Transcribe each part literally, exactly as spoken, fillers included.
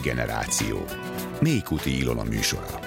generáció. Mélykuti Ilona műsora.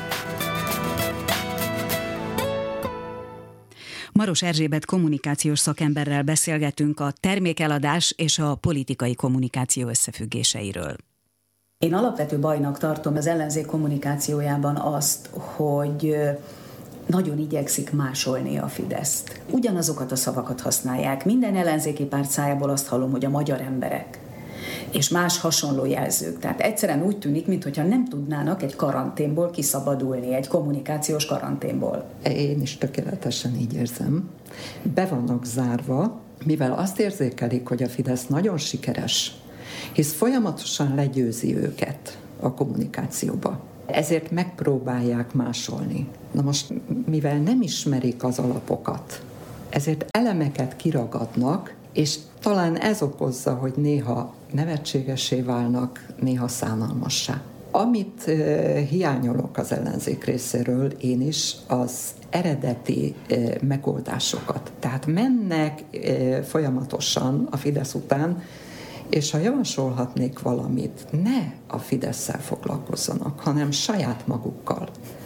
Maros Erzsébet kommunikációs szakemberrel beszélgetünk a termékeladás és a politikai kommunikáció összefüggéseiről. Én alapvető bajnak tartom az ellenzék kommunikációjában azt, hogy nagyon igyekszik másolni a Fideszt. Ugyanazokat a szavakat használják. Minden ellenzéki párt szájából azt hallom, hogy a magyar emberek. És más hasonló jelzők. Tehát egyszerűen úgy tűnik, mintha nem tudnának egy karanténból kiszabadulni, egy kommunikációs karanténból. Én is tökéletesen így érzem. Be vannak zárva, mivel azt érzékelik, hogy a Fidesz nagyon sikeres, hisz folyamatosan legyőzi őket a kommunikációba. Ezért megpróbálják másolni. Na most, mivel nem ismerik az alapokat, ezért elemeket kiragadnak, és talán ez okozza, hogy néha nevetségesé válnak, néha szánalmassá. Amit uh, hiányolok az ellenzék részéről én is, az eredeti uh, megoldásokat. Tehát mennek uh, folyamatosan a Fidesz után, és ha javasolhatnék valamit, ne a Fidesszel foglalkozzanak, hanem saját magukkal.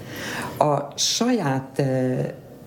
A saját uh,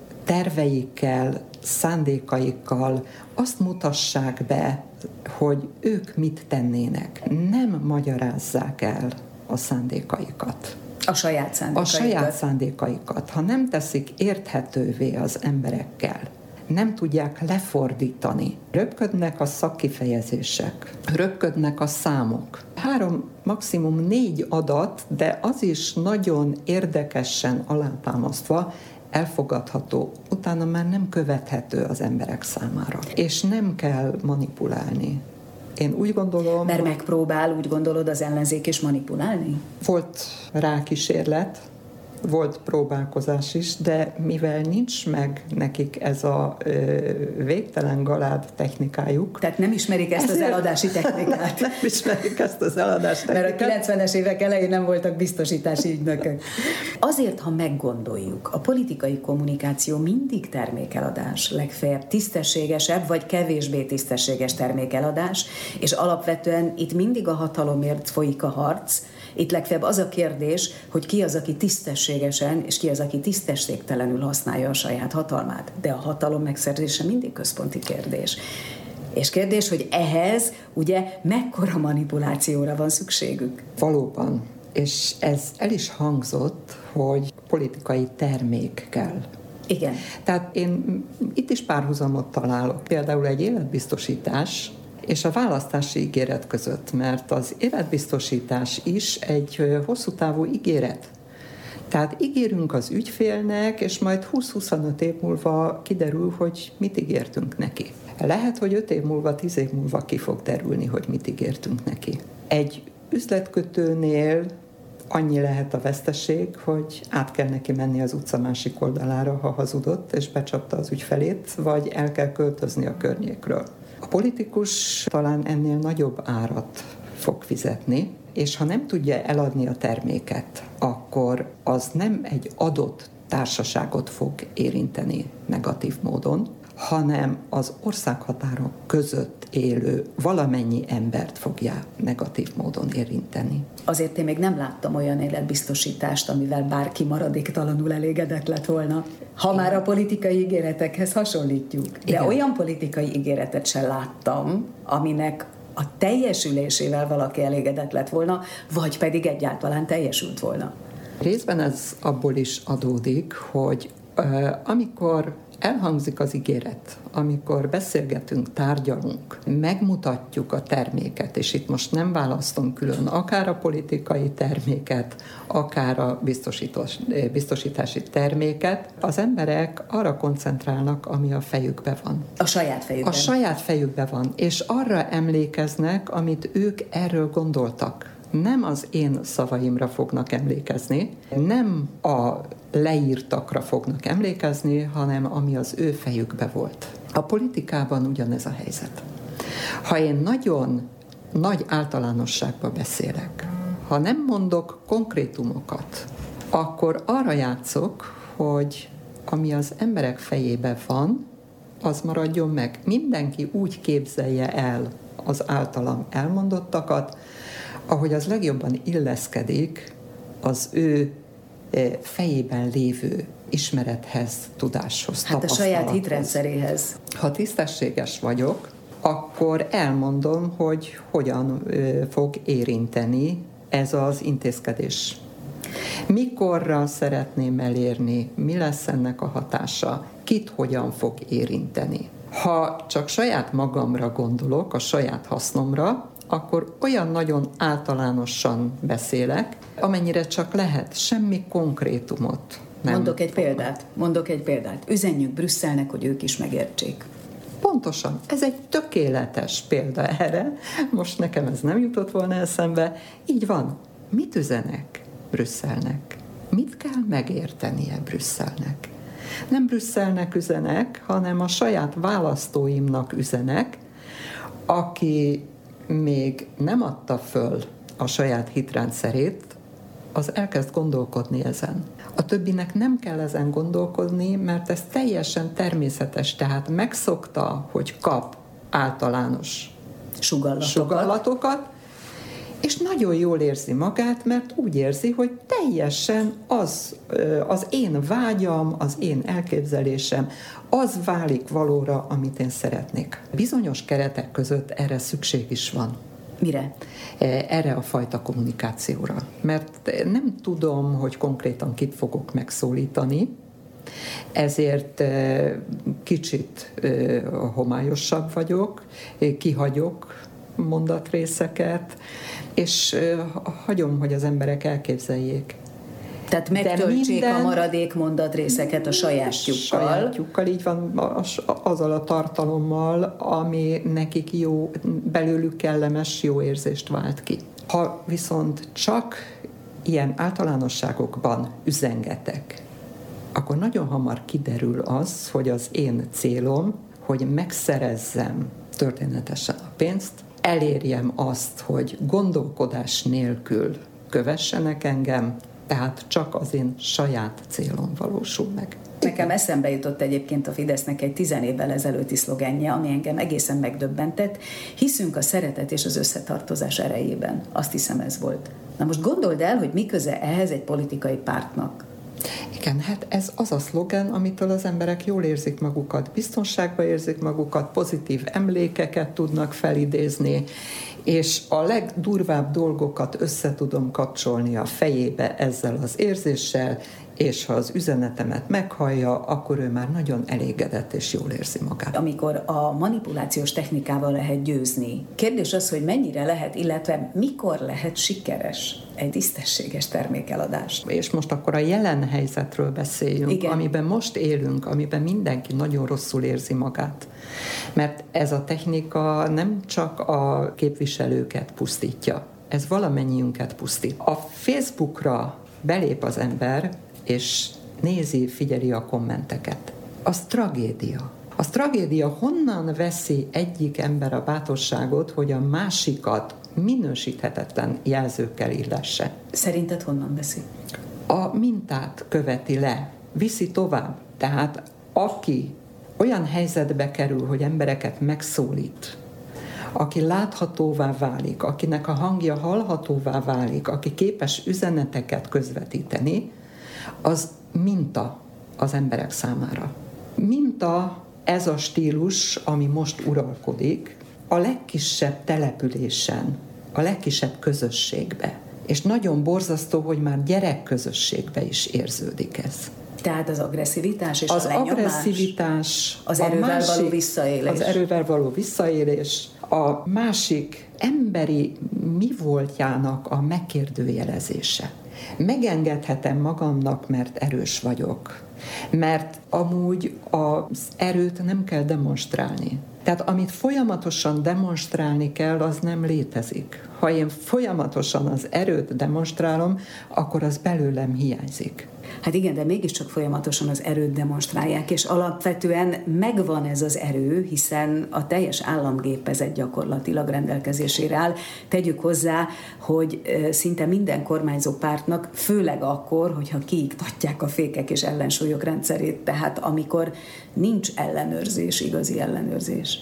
terveikkel, szándékaikkal azt mutassák be, hogy ők mit tennének. Nem magyarázzák el a szándékaikat. A saját szándékaikat. A saját szándékaikat. Ha nem teszik érthetővé az emberekkel, nem tudják lefordítani. Röpködnek a szakkifejezések, röpködnek a számok. Három, maximum négy adat, de az is nagyon érdekesen alátámasztva, elfogadható, utána már nem követhető az emberek számára. És nem kell manipulálni. Én úgy gondolom... Mert megpróbál, úgy gondolod, az ellenzék is manipulálni? Volt rá kísérlet, volt próbálkozás is, de mivel nincs meg nekik ez a ö, végtelen galád technikájuk... Tehát nem ismerik ezt az eladási technikát. Nem ismerik ezt az eladási technikát. Mert a kilencvenes évek elején nem voltak biztosítási ügynökök. Azért, ha meggondoljuk, a politikai kommunikáció mindig termékeladás, legfeljebb tisztességesebb vagy kevésbé tisztességes termékeladás, és alapvetően itt mindig a hatalomért folyik a harc. Itt legfeljebb az a kérdés, hogy ki az, aki tisztességesen, és ki az, aki tisztességtelenül használja a saját hatalmát. De a hatalom megszerzése mindig központi kérdés. És kérdés, hogy ehhez ugye mekkora manipulációra van szükségük? Valóban. És ez el is hangzott, hogy politikai termék kell. Igen. Tehát én itt is párhuzamot találok. Például egy életbiztosítás és a választási ígéret között, mert az életbiztosítás is egy hosszú távú ígéret. Tehát ígérünk az ügyfélnek, és majd húsz-huszonöt év múlva kiderül, hogy mit ígértünk neki. Lehet, hogy öt év múlva, tíz év múlva ki fog derülni, hogy mit ígértünk neki. Egy üzletkötőnél annyi lehet a veszteség, hogy át kell neki menni az utca másik oldalára, ha hazudott, és becsapta az ügyfelét, vagy el kell költözni a környékről. A politikus talán ennél nagyobb árat fog fizetni, és ha nem tudja eladni a terméket, akkor az nem egy adott társaságot fog érinteni negatív módon, hanem az országhatárok között élő valamennyi embert fogja negatív módon érinteni. Azért én még nem láttam olyan életbiztosítást, amivel bárki maradéktalanul elégedett lett volna, ha már a politikai ígéretekhez hasonlítjuk. De igen, olyan politikai ígéretet sem láttam, aminek a teljesülésével valaki elégedett lett volna, vagy pedig egyáltalán teljesült volna. Részben ez abból is adódik, hogy uh, amikor elhangzik az ígéret, amikor beszélgetünk, tárgyalunk, megmutatjuk a terméket, és itt most nem választom külön akár a politikai terméket, akár a biztosítási terméket, az emberek arra koncentrálnak, ami a fejükben van. A saját fejükben. A saját fejükben van, és arra emlékeznek, amit ők erről gondoltak. Nem az én szavaimra fognak emlékezni, nem a leírtakra fognak emlékezni, hanem ami az ő fejükbe volt. A politikában ugyanez a helyzet. Ha én nagyon nagy általánosságban beszélek, ha nem mondok konkrétumokat, akkor arra játszok, hogy ami az emberek fejében van, az maradjon meg. Mindenki úgy képzelje el az általam elmondottakat, ahogy az legjobban illeszkedik az ő fejében lévő ismerethez, tudáshoz, hát a saját hitrendszeréhez. Ha tisztességes vagyok, akkor elmondom, hogy hogyan fog érinteni ez az intézkedés. Mikorra szeretném elérni, mi lesz ennek a hatása, kit hogyan fog érinteni. Ha csak saját magamra gondolok, a saját hasznomra, akkor olyan nagyon általánosan beszélek, amennyire csak lehet, semmi konkrétumot nem. Mondok egy példát, mondok egy példát. Üzenjük Brüsszelnek, hogy ők is megértsék. Pontosan, ez egy tökéletes példa erre. Most nekem ez nem jutott volna eszembe. Így van. Mit üzenek Brüsszelnek? Mit kell megértenie Brüsszelnek? Nem Brüsszelnek üzenek, hanem a saját választóimnak üzenek, aki még nem adta föl a saját hitrendszerét, az elkezd gondolkodni ezen. A többinek nem kell ezen gondolkodni, mert ez teljesen természetes, tehát megszokta, hogy kap általános sugallatokat, sugallatokat és nagyon jól érzi magát, mert úgy érzi, hogy teljesen az, az én vágyam, az én elképzelésem, az válik valóra, amit én szeretnék. Bizonyos keretek között erre szükség is van. Mire? Erre a fajta kommunikációra. Mert nem tudom, hogy konkrétan kit fogok megszólítani, ezért kicsit homályosabb vagyok, kihagyok mondatrészeket, és hagyom, hogy az emberek elképzeljék. Tehát megtöltsék minden, a maradék mondatrészeket a sajátjukkal. Sajátjukkal, így van, azzal a tartalommal, ami nekik jó, belőlük kellemes, jó érzést vált ki. Ha viszont csak ilyen általánosságokban üzengetek, akkor nagyon hamar kiderül az, hogy az én célom, hogy megszerezzem történetesen a pénzt, elérjem azt, hogy gondolkodás nélkül kövessenek engem, tehát csak az én saját célom valósul meg. Nekem eszembe jutott egyébként a Fidesznek egy tizen évvel ezelőtti szlogenje, ami engem egészen megdöbbentett. Hiszünk a szeretet és az összetartozás erejében. Azt hiszem, ez volt. Na most gondold el, hogy mi köze ehhez egy politikai pártnak. Igen, hát ez az a szlogen, amitől az emberek jól érzik magukat, biztonságban érzik magukat, pozitív emlékeket tudnak felidézni, és a legdurvább dolgokat össze tudom kapcsolni a fejébe ezzel az érzéssel, és ha az üzenetemet meghallja, akkor ő már nagyon elégedett és jól érzi magát. Amikor a manipulációs technikával lehet győzni, kérdés az, hogy mennyire lehet, illetve mikor lehet sikeres egy tisztességes termékeladás. És most akkor a jelen helyzetről beszéljünk, igen, amiben most élünk, amiben mindenki nagyon rosszul érzi magát. Mert ez a technika nem csak a képviselőket pusztítja, ez valamennyiünket pusztít. A Facebookra belép az ember, és nézi, figyeli a kommenteket. Az tragédia. Az tragédia, honnan veszi egyik ember a bátorságot, hogy a másikat minősíthetetlen jelzőkkel illesse. Szerinted honnan veszi? A mintát követi le, viszi tovább. Tehát aki olyan helyzetbe kerül, hogy embereket megszólít, aki láthatóvá válik, akinek a hangja hallhatóvá válik, aki képes üzeneteket közvetíteni, az minta az emberek számára. Minta ez a stílus, ami most uralkodik, a legkisebb településen, a legkisebb közösségbe. És nagyon borzasztó, hogy már gyerekközösségbe is érződik ez. Tehát az agresszivitás és az a lenyomás, agresszivitás, az erővel másik, való visszaélés. Az erővel való visszaélés, a másik emberi mi voltjának a megkérdőjelezése. Megengedhetem magamnak, mert erős vagyok. Mert amúgy az erőt nem kell demonstrálni. Tehát amit folyamatosan demonstrálni kell, az nem létezik. Ha én folyamatosan az erőt demonstrálom, akkor az belőlem hiányzik. Hát igen, de mégiscsak folyamatosan az erőt demonstrálják, és alapvetően megvan ez az erő, hiszen a teljes államgépezet gyakorlatilag rendelkezésére áll. Tegyük hozzá, hogy szinte minden kormányzó pártnak, főleg akkor, hogyha kiiktatják a fékek és ellensúlyok rendszerét, tehát amikor nincs ellenőrzés, igazi ellenőrzés.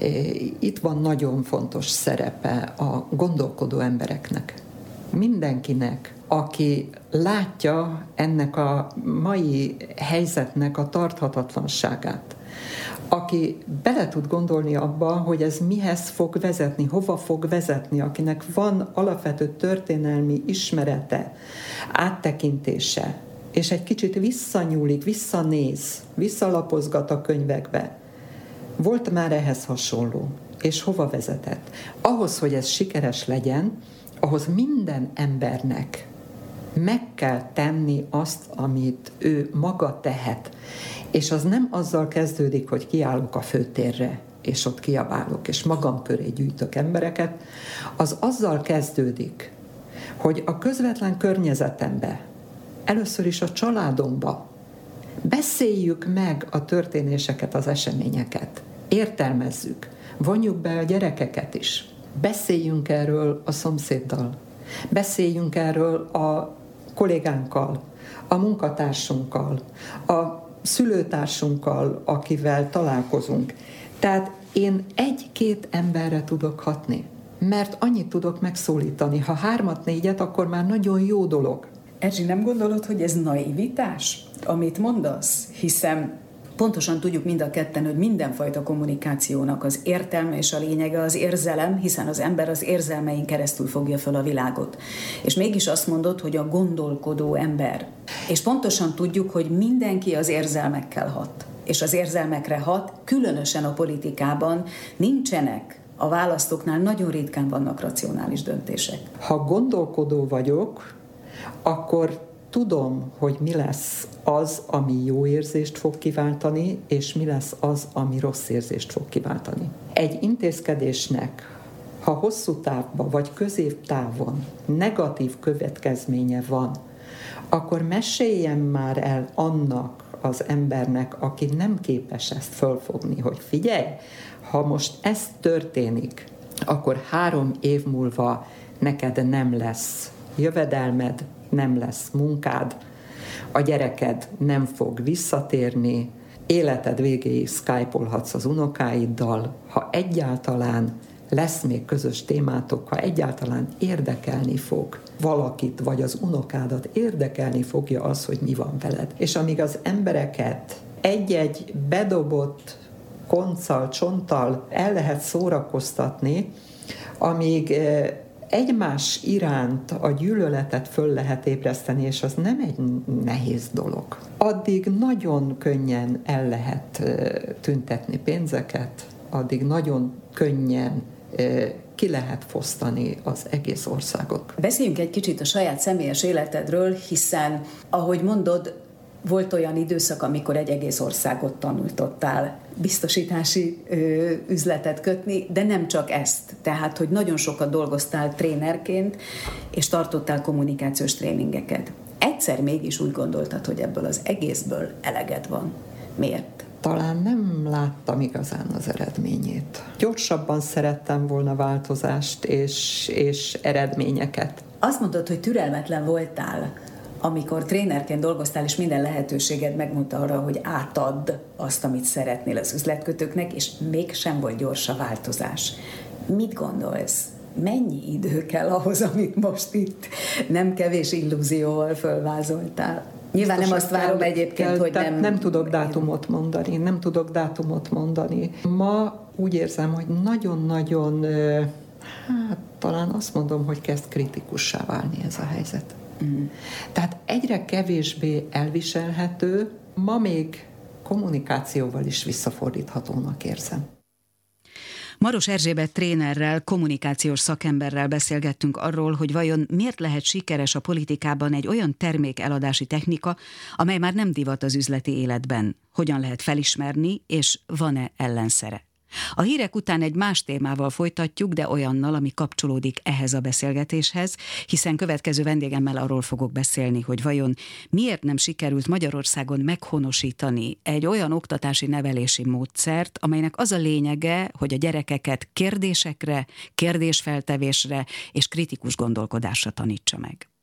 Itt van nagyon fontos szerepe a gondolkodó embereknek. Mindenkinek, aki látja ennek a mai helyzetnek a tarthatatlanságát, aki bele tud gondolni abba, hogy ez mihez fog vezetni, hova fog vezetni, akinek van alapvető történelmi ismerete, áttekintése, és egy kicsit visszanyúlik, visszanéz, visszalapozgat a könyvekbe. Volt már ehhez hasonló, és hova vezetett? Ahhoz, hogy ez sikeres legyen, ahhoz minden embernek meg kell tenni azt, amit ő maga tehet. És az nem azzal kezdődik, hogy kiállok a főtérre, és ott kiabálok, és magam köré gyűjtök embereket. Az azzal kezdődik, hogy a közvetlen környezetembe, először is a családomba beszéljük meg a történéseket, az eseményeket. Értelmezzük, vonjuk be a gyerekeket is. Beszéljünk erről a szomszéddal, beszéljünk erről a kollégánkkal, a munkatársunkkal, a szülőtársunkkal, akivel találkozunk. Tehát én egy-két emberre tudok hatni, mert annyit tudok megszólítani. Ha hármat, négyet, akkor már nagyon jó dolog. Erzsi, nem gondolod, hogy ez naivitás, amit mondasz? Hiszen pontosan tudjuk mind a ketten, hogy mindenfajta kommunikációnak az értelme és a lényege az érzelem, hiszen az ember az érzelmein keresztül fogja fel a világot. És mégis azt mondod, hogy a gondolkodó ember. És pontosan tudjuk, hogy mindenki az érzelmekkel hat. És az érzelmekre hat, különösen a politikában nincsenek. A választóknál nagyon ritkán vannak racionális döntések. Ha gondolkodó vagyok, akkor tudom, hogy mi lesz az, ami jó érzést fog kiváltani, és mi lesz az, ami rossz érzést fog kiváltani. Egy intézkedésnek, ha hosszú távban vagy középtávon negatív következménye van, akkor meséljem már el annak az embernek, aki nem képes ezt fölfogni, hogy figyelj, ha most ez történik, akkor három év múlva neked nem lesz jövedelmed, nem lesz munkád, a gyereked nem fog visszatérni, életed végéig skype-olhatsz az unokáiddal, ha egyáltalán lesz még közös témátok, ha egyáltalán érdekelni fog valakit, vagy az unokádat érdekelni fogja az, hogy mi van veled. És amíg az embereket egy-egy bedobott konccal, csonttal el lehet szórakoztatni, amíg egymás iránt a gyűlöletet föl lehet ébreszteni, és az nem egy nehéz dolog. Addig nagyon könnyen el lehet tüntetni pénzeket, addig nagyon könnyen ki lehet fosztani az egész országot. Beszéljünk egy kicsit a saját személyes életedről, hiszen, ahogy mondod, volt olyan időszak, amikor egy egész országot tanultottál biztosítási ö, üzletet kötni, de nem csak ezt. Tehát, hogy nagyon sokat dolgoztál trénerként, és tartottál kommunikációs tréningeket. Egyszer mégis úgy gondoltad, hogy ebből az egészből eleged van. Miért? Talán nem láttam igazán az eredményét. Gyorsabban szerettem volna változást és, és eredményeket. Azt mondtad, hogy türelmetlen voltál, amikor trénerként dolgoztál, és minden lehetőséged megmondta arra, hogy átadd azt, amit szeretnél az üzletkötőknek, és mégsem volt gyors a változás. Mit gondolsz? Mennyi idő kell ahhoz, amit most itt nem kevés illúzióval fölvázoltál? Nyilván nem azt várom kell, egyébként, kell, hogy nem... Nem tudok dátumot mondani, nem tudok dátumot mondani. Ma úgy érzem, hogy nagyon-nagyon, hát talán azt mondom, hogy kezd kritikussá válni ez a helyzet. Mm. Tehát egyre kevésbé elviselhető, ma még kommunikációval is visszafordíthatónak érzem. Maros Erzsébet trénerrel, kommunikációs szakemberrel beszélgettünk arról, hogy vajon miért lehet sikeres a politikában egy olyan termékeladási technika, amely már nem divat az üzleti életben. Hogyan lehet felismerni, és van-e ellenszere? A hírek után egy más témával folytatjuk, de olyannal, ami kapcsolódik ehhez a beszélgetéshez, hiszen következő vendégemmel arról fogok beszélni, hogy vajon miért nem sikerült Magyarországon meghonosítani egy olyan oktatási nevelési módszert, amelynek az a lényege, hogy a gyerekeket kérdésekre, kérdésfeltevésre és kritikus gondolkodásra tanítsa meg.